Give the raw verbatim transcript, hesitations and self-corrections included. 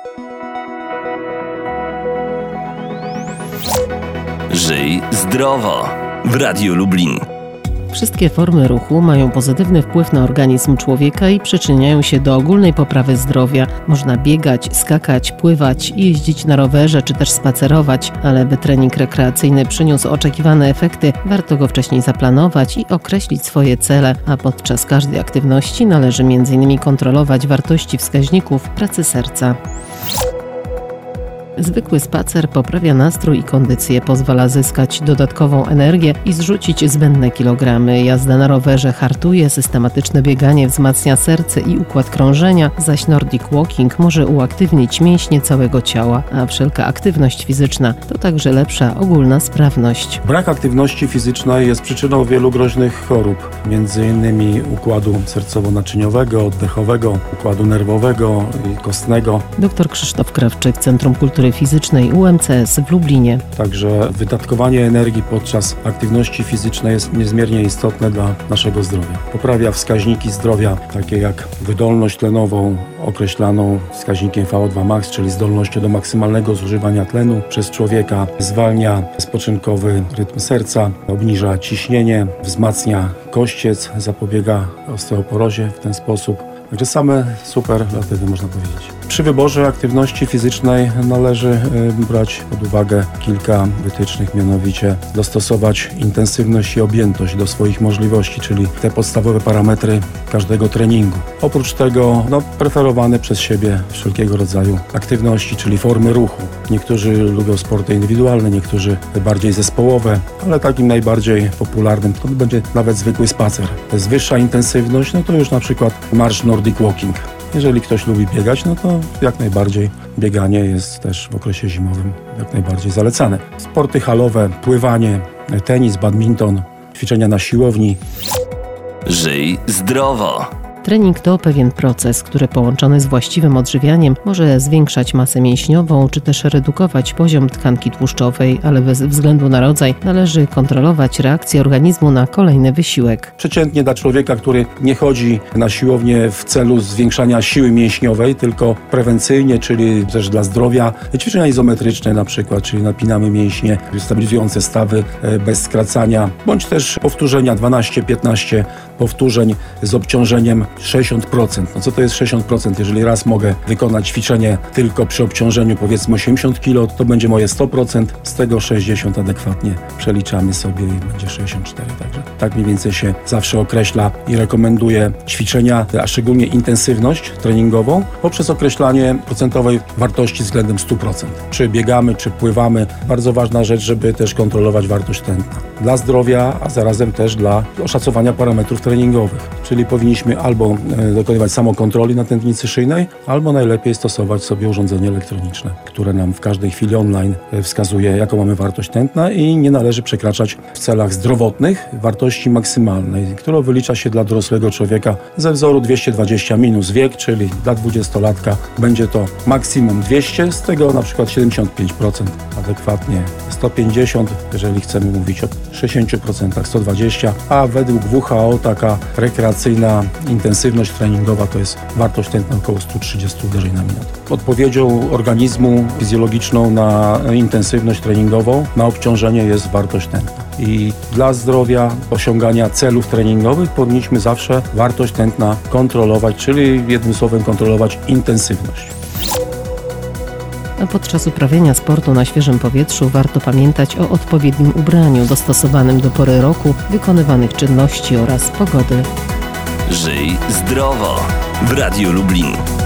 Żyj zdrowo w Radiu Lublin. Wszystkie formy ruchu mają pozytywny wpływ na organizm człowieka i przyczyniają się do ogólnej poprawy zdrowia. Można biegać, skakać, pływać, jeździć na rowerze czy też spacerować, ale by trening rekreacyjny przyniósł oczekiwane efekty, warto go wcześniej zaplanować i określić swoje cele, a podczas każdej aktywności należy między innymi kontrolować wartości wskaźników pracy serca. Zwykły spacer poprawia nastrój i kondycję, pozwala zyskać dodatkową energię i zrzucić zbędne kilogramy. Jazda na rowerze hartuje, systematyczne bieganie wzmacnia serce i układ krążenia, zaś Nordic Walking może uaktywnić mięśnie całego ciała, a wszelka aktywność fizyczna to także lepsza ogólna sprawność. Brak aktywności fizycznej jest przyczyną wielu groźnych chorób, między innymi układu sercowo-naczyniowego, oddechowego, układu nerwowego i kostnego. Doktor Krzysztof Krawczyk, Centrum Kultury Fizycznej U M C S w Lublinie. Także wydatkowanie energii podczas aktywności fizycznej jest niezmiernie istotne dla naszego zdrowia. Poprawia wskaźniki zdrowia, takie jak wydolność tlenową, określaną wskaźnikiem V O dwa max, czyli zdolnością do maksymalnego zużywania tlenu przez człowieka. Zwalnia spoczynkowy rytm serca, obniża ciśnienie, wzmacnia kościec, zapobiega osteoporozie w ten sposób. Także same superlatywy, można powiedzieć. Przy wyborze aktywności fizycznej należy brać pod uwagę kilka wytycznych, mianowicie dostosować intensywność i objętość do swoich możliwości, czyli te podstawowe parametry każdego treningu. Oprócz tego no, preferowane przez siebie wszelkiego rodzaju aktywności, czyli formy ruchu. Niektórzy lubią sporty indywidualne, niektórzy bardziej zespołowe, ale takim najbardziej popularnym to będzie nawet zwykły spacer. To jest wyższa intensywność, no to już na przykład marsz Nordic Walking. Jeżeli ktoś lubi biegać, no to jak najbardziej bieganie jest też w okresie zimowym jak najbardziej zalecane. Sporty halowe, pływanie, tenis, badminton, ćwiczenia na siłowni. Żyj zdrowo. Trening to pewien proces, który połączony z właściwym odżywianiem może zwiększać masę mięśniową czy też redukować poziom tkanki tłuszczowej, ale bez względu na rodzaj należy kontrolować reakcję organizmu na kolejny wysiłek. Przeciętnie dla człowieka, który nie chodzi na siłownię w celu zwiększania siły mięśniowej, tylko prewencyjnie, czyli też dla zdrowia, ćwiczenia izometryczne na przykład, czyli napinamy mięśnie, stabilizujące stawy bez skracania, bądź też powtórzenia dwanaście piętnaście powtórzeń z obciążeniem sześćdziesiąt procent. No co to jest sześćdziesiąt procent? Jeżeli raz mogę wykonać ćwiczenie tylko przy obciążeniu powiedzmy osiemdziesiąt kilogramów, to będzie moje sto procent, z tego sześćdziesiąt adekwatnie przeliczamy sobie i będzie sześćdziesiąt cztery. Także tak mniej więcej się zawsze określa i rekomenduje ćwiczenia, a szczególnie intensywność treningową poprzez określanie procentowej wartości względem stu procent. Czy biegamy, czy pływamy. Bardzo ważna rzecz, żeby też kontrolować wartość tętna. Dla zdrowia, a zarazem też dla oszacowania parametrów treningowych. Czyli powinniśmy albo dokonywać samokontroli na tętnicy szyjnej, albo najlepiej stosować sobie urządzenie elektroniczne, które nam w każdej chwili online wskazuje, jaką mamy wartość tętna i nie należy przekraczać w celach zdrowotnych wartości maksymalnej, którą wylicza się dla dorosłego człowieka ze wzoru dwieście dwadzieścia minus wiek, czyli dla dwudziestolatka będzie to maksimum dwieście, z tego na przykład siedemdziesiąt pięć procent adekwatnie sto pięćdziesiąt, jeżeli chcemy mówić o sześćdziesięciu procentach sto dwadzieścia, a według W H O taka rekreacyjna intensywność treningowa to jest wartość tętna około sto trzydzieści uderzeń na minutę. Odpowiedzią organizmu fizjologiczną na intensywność treningową, na obciążenie jest wartość tętna. I dla zdrowia, osiągania celów treningowych powinniśmy zawsze wartość tętna kontrolować, czyli jednym słowem kontrolować intensywność. A podczas uprawiania sportu na świeżym powietrzu warto pamiętać o odpowiednim ubraniu dostosowanym do pory roku, wykonywanych czynności oraz pogody. Żyj zdrowo w Radiu Lublin.